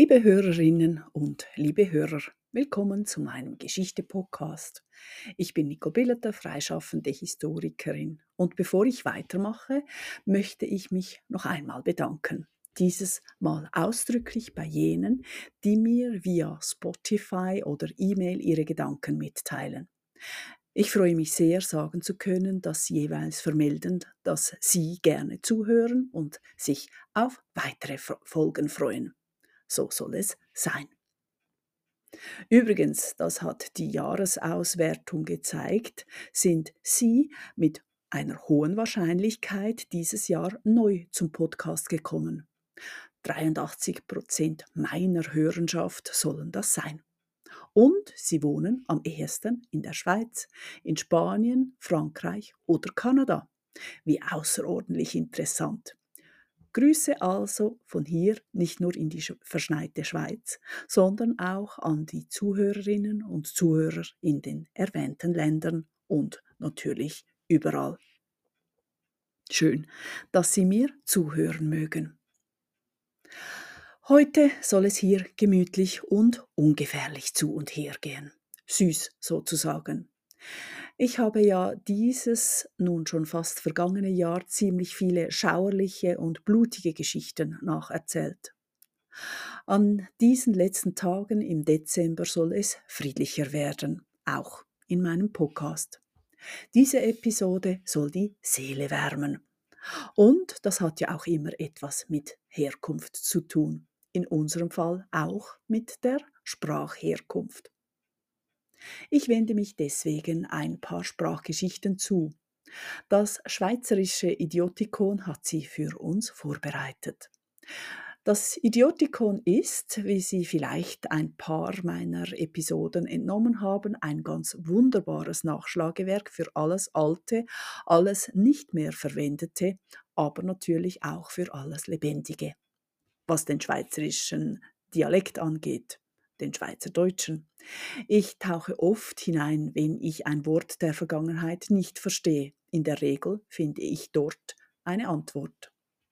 Liebe Hörerinnen und liebe Hörer, willkommen zu meinem Geschichte-Podcast. Ich bin Nicole Billeter, freischaffende Historikerin. Und bevor ich weitermache, möchte ich mich noch einmal bedanken. Dieses Mal ausdrücklich bei jenen, die mir via Spotify oder E-Mail ihre Gedanken mitteilen. Ich freue mich sehr, sagen zu können, dass Sie jeweils vermelden, dass Sie gerne zuhören und sich auf weitere Folgen freuen. So soll es sein. Übrigens, das hat die Jahresauswertung gezeigt, sind Sie mit einer hohen Wahrscheinlichkeit dieses Jahr neu zum Podcast gekommen. 83% meiner Hörenschaft sollen das sein. Und Sie wohnen am ehesten in der Schweiz, in Spanien, Frankreich oder Kanada. Wie außerordentlich interessant. Grüße also von hier nicht nur in die verschneite Schweiz, sondern auch an die Zuhörerinnen und Zuhörer in den erwähnten Ländern und natürlich überall. Schön, dass Sie mir zuhören mögen. Heute soll es hier gemütlich und ungefährlich zu und her gehen. Süß sozusagen. Ich habe ja dieses nun schon fast vergangene Jahr ziemlich viele schauerliche und blutige Geschichten nacherzählt. An diesen letzten Tagen im Dezember soll es friedlicher werden, auch in meinem Podcast. Diese Episode soll die Seele wärmen. Und das hat ja auch immer etwas mit Herkunft zu tun. In unserem Fall auch mit der Sprachherkunft. Ich wende mich deswegen ein paar Sprachgeschichten zu. Das schweizerische Idiotikon hat sie für uns vorbereitet. Das Idiotikon ist, wie Sie vielleicht ein paar meiner Episoden entnommen haben, ein ganz wunderbares Nachschlagewerk für alles Alte, alles nicht mehr Verwendete, aber natürlich auch für alles Lebendige, was den schweizerischen Dialekt angeht, den Schweizerdeutschen. Ich tauche oft hinein, wenn ich ein Wort der Vergangenheit nicht verstehe. In der Regel finde ich dort eine Antwort.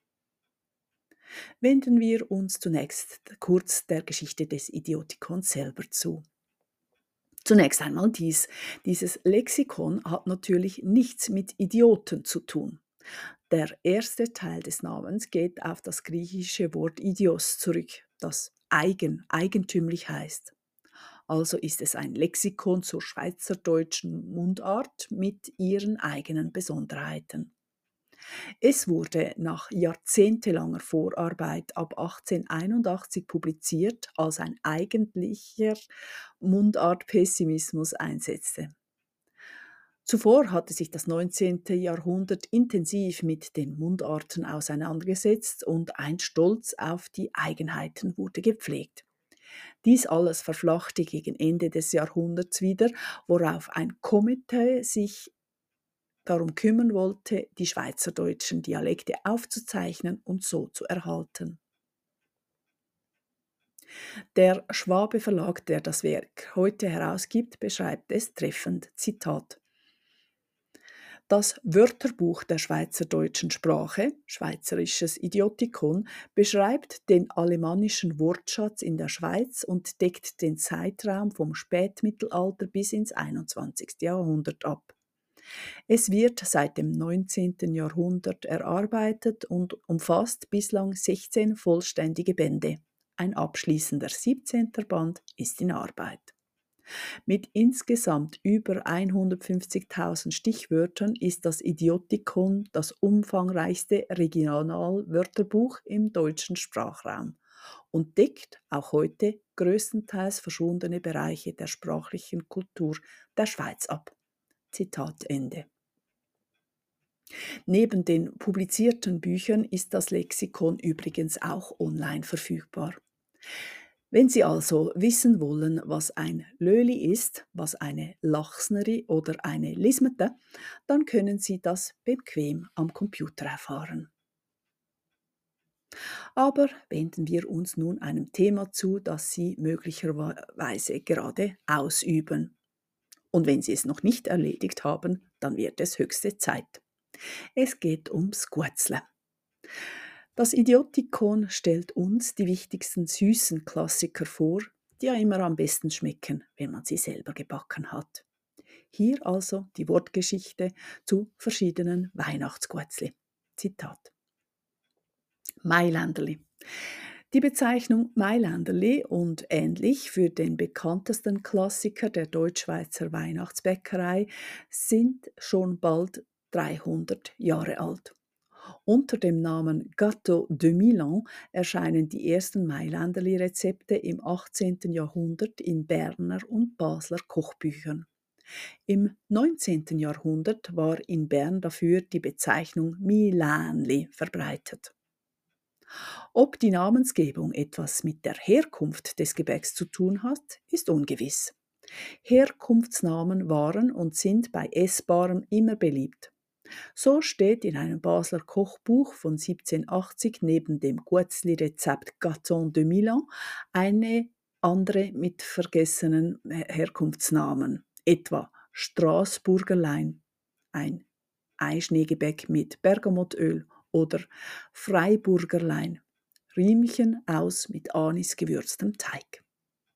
Wenden wir uns zunächst kurz der Geschichte des Idiotikons selber zu. Zunächst einmal dieses Lexikon hat natürlich nichts mit Idioten zu tun. Der erste Teil des Namens geht auf das griechische Wort Idios zurück, das eigentümlich heißt. Also ist es ein Lexikon zur schweizerdeutschen Mundart mit ihren eigenen Besonderheiten. Es wurde nach jahrzehntelanger Vorarbeit ab 1881 publiziert, als ein eigentlicher Mundartpessimismus einsetzte. Zuvor hatte sich das 19. Jahrhundert intensiv mit den Mundarten auseinandergesetzt und ein Stolz auf die Eigenheiten wurde gepflegt. Dies alles verflachte gegen Ende des Jahrhunderts wieder, worauf ein Komitee sich darum kümmern wollte, die schweizerdeutschen Dialekte aufzuzeichnen und so zu erhalten. Der Schwabe Verlag, der das Werk heute herausgibt, beschreibt es treffend, Zitat: Das Wörterbuch der schweizerdeutschen Sprache, schweizerisches Idiotikon, beschreibt den alemannischen Wortschatz in der Schweiz und deckt den Zeitraum vom Spätmittelalter bis ins 21. Jahrhundert ab. Es wird seit dem 19. Jahrhundert erarbeitet und umfasst bislang 16 vollständige Bände. Ein abschließender 17. Band ist in Arbeit. Mit insgesamt über 150.000 Stichwörtern ist das Idiotikon das umfangreichste Regionalwörterbuch im deutschen Sprachraum und deckt auch heute größtenteils verschwundene Bereiche der sprachlichen Kultur der Schweiz ab. Zitat Ende. Neben den publizierten Büchern ist das Lexikon übrigens auch online verfügbar. Wenn Sie also wissen wollen, was ein Löli ist, was eine Lachsneri oder eine Lismete, dann können Sie das bequem am Computer erfahren. Aber wenden wir uns nun einem Thema zu, das Sie möglicherweise gerade ausüben. Und wenn Sie es noch nicht erledigt haben, dann wird es höchste Zeit. Es geht ums Guetzle. Das Idiotikon stellt uns die wichtigsten süßen Klassiker vor, die ja immer am besten schmecken, wenn man sie selber gebacken hat. Hier also die Wortgeschichte zu verschiedenen Weihnachtsguetzli. Zitat: Mailänderli. Die Bezeichnung Mailänderli und ähnlich für den bekanntesten Klassiker der Deutschschweizer Weihnachtsbäckerei sind schon bald 300 Jahre alt. Unter dem Namen Gâteau de Milan erscheinen die ersten Mailänderli-Rezepte im 18. Jahrhundert in Berner und Basler Kochbüchern. Im 19. Jahrhundert war in Bern dafür die Bezeichnung Milänli verbreitet. Ob die Namensgebung etwas mit der Herkunft des Gebäcks zu tun hat, ist ungewiss. Herkunftsnamen waren und sind bei Essbarem immer beliebt. So steht in einem Basler Kochbuch von 1780 neben dem Guetzli-Rezept Gâteau de Milan eine andere mit vergessenen Herkunftsnamen, etwa Straßburgerlein, ein Eischneegebäck mit Bergamottöl, oder Freiburgerlein, Riemchen aus mit Anis gewürztem Teig.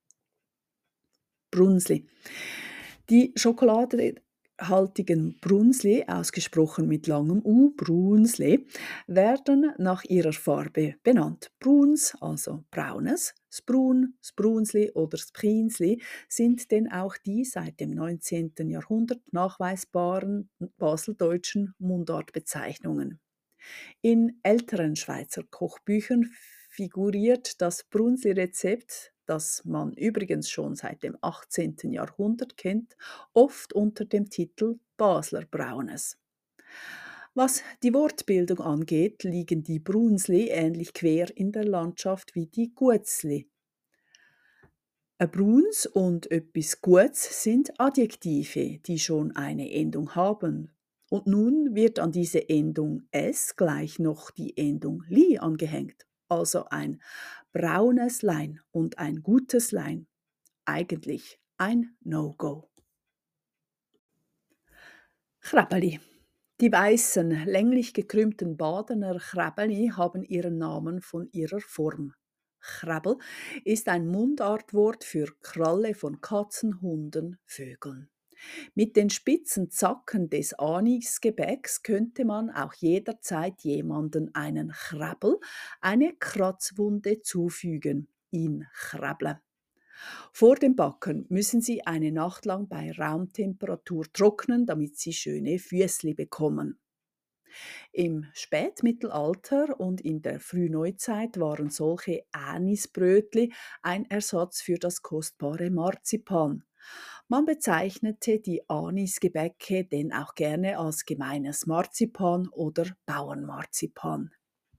Brunsli. Die schokoladehaltigen Brunsli, ausgesprochen mit langem U, Brunsli, werden nach ihrer Farbe benannt. Bruns, also braunes, Sprun, Sprunsli oder Sprinsli sind denn auch die seit dem 19. Jahrhundert nachweisbaren baseldeutschen Mundartbezeichnungen. In älteren Schweizer Kochbüchern figuriert das Brunsli-Rezept, das man übrigens schon seit dem 18. Jahrhundert kennt, oft unter dem Titel Basler Braunes. Was die Wortbildung angeht, liegen die Brunsli ähnlich quer in der Landschaft wie die Guetzli. Bruns und öppis Guets sind Adjektive, die schon eine Endung haben. Und nun wird an diese Endung s gleich noch die Endung li angehängt, also ein braunes Lein und ein gutes Lein. Eigentlich ein No-Go. Chräbeli. Die weißen, länglich gekrümmten Badener Chräbeli haben ihren Namen von ihrer Form. Chräbel ist ein Mundartwort für Kralle von Katzen, Hunden, Vögeln. Mit den spitzen Zacken des Anisgebäcks könnte man auch jederzeit jemanden einen Chräbel, eine Kratzwunde zufügen, ihn chräbeln. Vor dem Backen müssen Sie eine Nacht lang bei Raumtemperatur trocknen, damit Sie schöne Füßli bekommen. Im Spätmittelalter und in der Frühneuzeit waren solche Anisbrötli ein Ersatz für das kostbare Marzipan. Man bezeichnete die Anisgebäcke denn auch gerne als gemeines Marzipan oder Bauernmarzipan.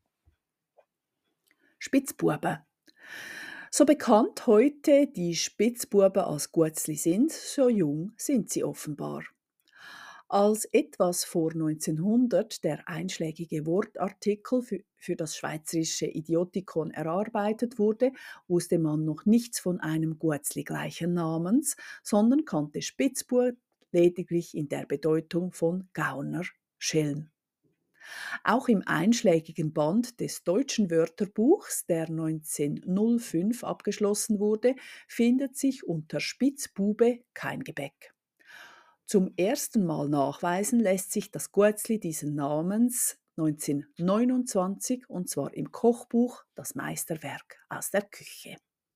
Spitzbuben. So bekannt heute die Spitzbuben als Guetzli sind, so jung sind sie offenbar. Als etwas vor 1900 der einschlägige Wortartikel für das schweizerische Idiotikon erarbeitet wurde, wusste man noch nichts von einem Guetzli gleichen Namens, sondern kannte Spitzbub lediglich in der Bedeutung von Gauner, Schelm. Auch im einschlägigen Band des Deutschen Wörterbuchs, der 1905 abgeschlossen wurde, findet sich unter Spitzbube kein Gebäck. Zum ersten Mal nachweisen lässt sich das Guetzli diesen Namens 1929, und zwar im Kochbuch Das Meisterwerk aus der Küche.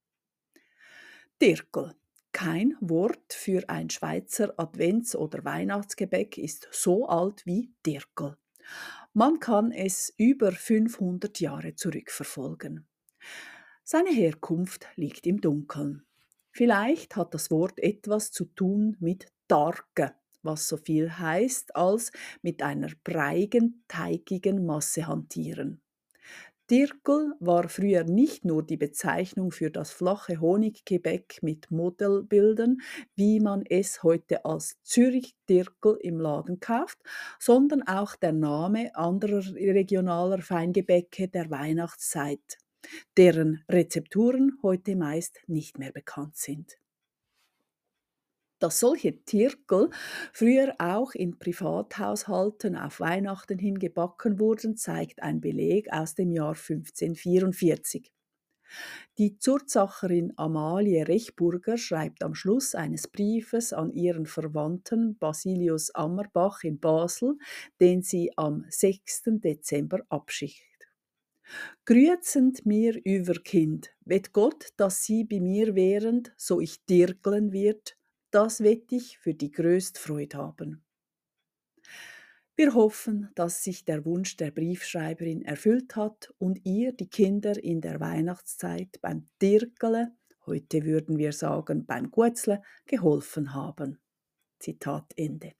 Dirkel. Kein Wort für ein Schweizer Advents- oder Weihnachtsgebäck ist so alt wie Dirkel. Man kann es über 500 Jahre zurückverfolgen. Seine Herkunft liegt im Dunkeln. Vielleicht hat das Wort etwas zu tun mit Darke, was so viel heißt als mit einer breigen, teigigen Masse hantieren. Dirkel war früher nicht nur die Bezeichnung für das flache Honiggebäck mit Modellbildern, wie man es heute als Zürich-Dirkel im Laden kauft, sondern auch der Name anderer regionaler Feingebäcke der Weihnachtszeit, deren Rezepturen heute meist nicht mehr bekannt sind. Dass solche Tirkel früher auch in Privathaushalten auf Weihnachten hin gebacken wurden, zeigt ein Beleg aus dem Jahr 1544. Die Zurzacherin Amalie Rechburger schreibt am Schluss eines Briefes an ihren Verwandten Basilius Ammerbach in Basel, den sie am 6. Dezember abschickt. Grüezend mir über Kind, wett Gott, dass sie bei mir wären, so ich dirgeln wird, das wett ich für die größt Freud haben. Wir hoffen, dass sich der Wunsch der Briefschreiberin erfüllt hat und ihr die Kinder in der Weihnachtszeit beim Dirgele, heute würden wir sagen beim Guetzle, geholfen haben. Zitat Ende.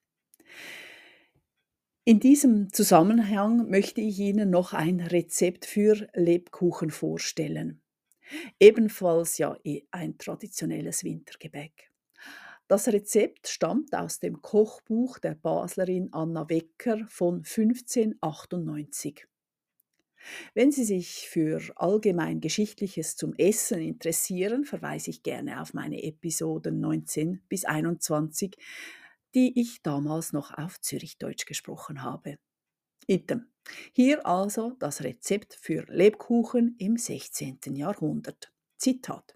In diesem Zusammenhang möchte ich Ihnen noch ein Rezept für Lebkuchen vorstellen. Ebenfalls ja ein traditionelles Wintergebäck. Das Rezept stammt aus dem Kochbuch der Baslerin Anna Wecker von 1598. Wenn Sie sich für allgemein Geschichtliches zum Essen interessieren, verweise ich gerne auf meine Episoden 19 bis 21, die ich damals noch auf Zürichdeutsch gesprochen habe. Item. Hier also das Rezept für Lebkuchen im 16. Jahrhundert. Zitat.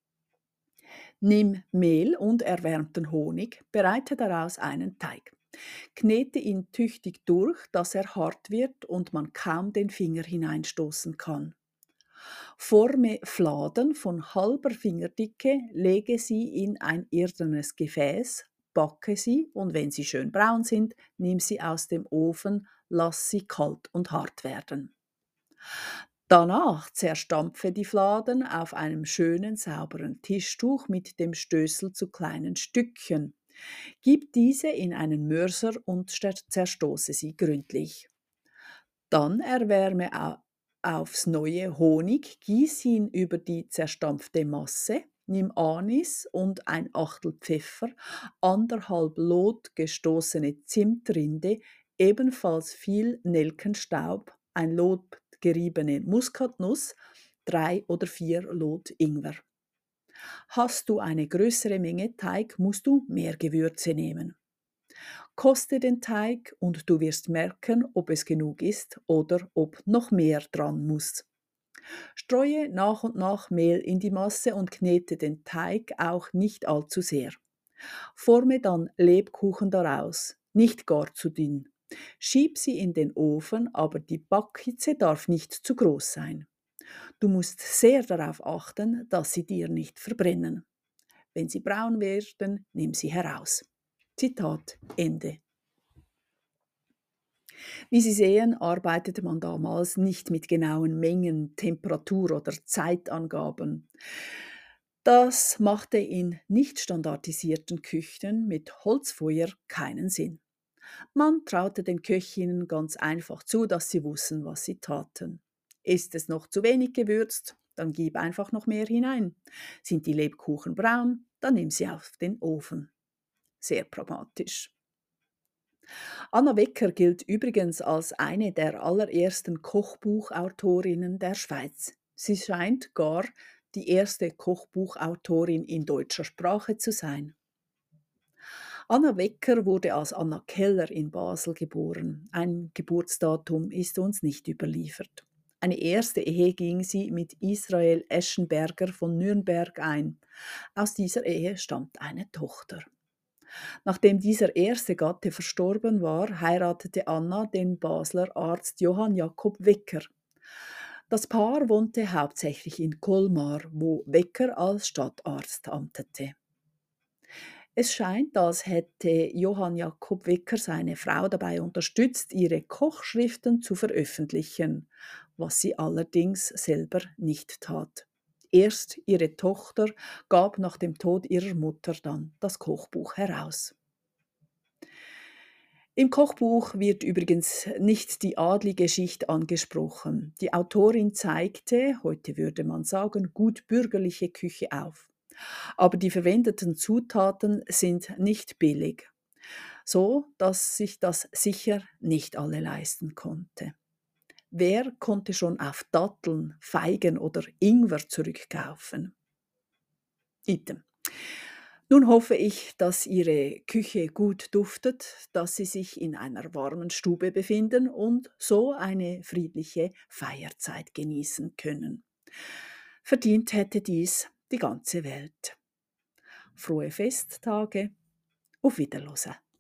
Nimm Mehl und erwärmten Honig, bereite daraus einen Teig. Knete ihn tüchtig durch, dass er hart wird und man kaum den Finger hineinstoßen kann. Forme Fladen von halber Fingerdicke, lege sie in ein irdenes Gefäß, backe sie und wenn sie schön braun sind, nimm sie aus dem Ofen, lass sie kalt und hart werden. Danach zerstampfe die Fladen auf einem schönen, sauberen Tischtuch mit dem Stößel zu kleinen Stückchen. Gib diese in einen Mörser und zerstoße sie gründlich. Dann erwärme aufs neue Honig, gieß ihn über die zerstampfte Masse, nimm Anis und ein Achtel Pfeffer, 1,5 Lot gestoßene Zimtrinde, ebenfalls viel Nelkenstaub, ein Lot geriebene Muskatnuss, 3 oder 4 Lot Ingwer. Hast du eine größere Menge Teig, musst du mehr Gewürze nehmen. Koste den Teig und du wirst merken, ob es genug ist oder ob noch mehr dran muss. Streue nach und nach Mehl in die Masse und knete den Teig auch nicht allzu sehr. Forme dann Lebkuchen daraus, nicht gar zu dünn. Schieb sie in den Ofen, aber die Backhitze darf nicht zu groß sein. Du musst sehr darauf achten, dass sie dir nicht verbrennen. Wenn sie braun werden, nimm sie heraus. Zitat Ende. Wie Sie sehen, arbeitete man damals nicht mit genauen Mengen, Temperatur oder Zeitangaben. Das machte in nicht standardisierten Küchen mit Holzfeuer keinen Sinn. Man traute den Köchinnen ganz einfach zu, dass sie wussten, was sie taten. Ist es noch zu wenig gewürzt, dann gib einfach noch mehr hinein. Sind die Lebkuchen braun, dann nimm sie auf den Ofen. Sehr pragmatisch. Anna Wecker gilt übrigens als eine der allerersten Kochbuchautorinnen der Schweiz. Sie scheint gar die erste Kochbuchautorin in deutscher Sprache zu sein. Anna Wecker wurde als Anna Keller in Basel geboren. Ein Geburtsdatum ist uns nicht überliefert. Eine erste Ehe ging sie mit Israel Eschenberger von Nürnberg ein. Aus dieser Ehe stammt eine Tochter. Nachdem dieser erste Gatte verstorben war, heiratete Anna den Basler Arzt Johann Jakob Wecker. Das Paar wohnte hauptsächlich in Colmar, wo Wecker als Stadtarzt amtete. Es scheint, als hätte Johann Jakob Wecker seine Frau dabei unterstützt, ihre Kochschriften zu veröffentlichen, was sie allerdings selber nicht tat. Erst ihre Tochter gab nach dem Tod ihrer Mutter dann das Kochbuch heraus. Im Kochbuch wird übrigens nicht die adlige Schicht angesprochen. Die Autorin zeigte, heute würde man sagen, gut bürgerliche Küche auf. Aber die verwendeten Zutaten sind nicht billig, so dass sich das sicher nicht alle leisten konnte. Wer konnte schon auf Datteln, Feigen oder Ingwer zurückkaufen? Item. Nun hoffe ich, dass Ihre Küche gut duftet, dass Sie sich in einer warmen Stube befinden und so eine friedliche Feierzeit genießen können. Verdient hätte dies die ganze Welt. Frohe Festtage, auf Wiederhören.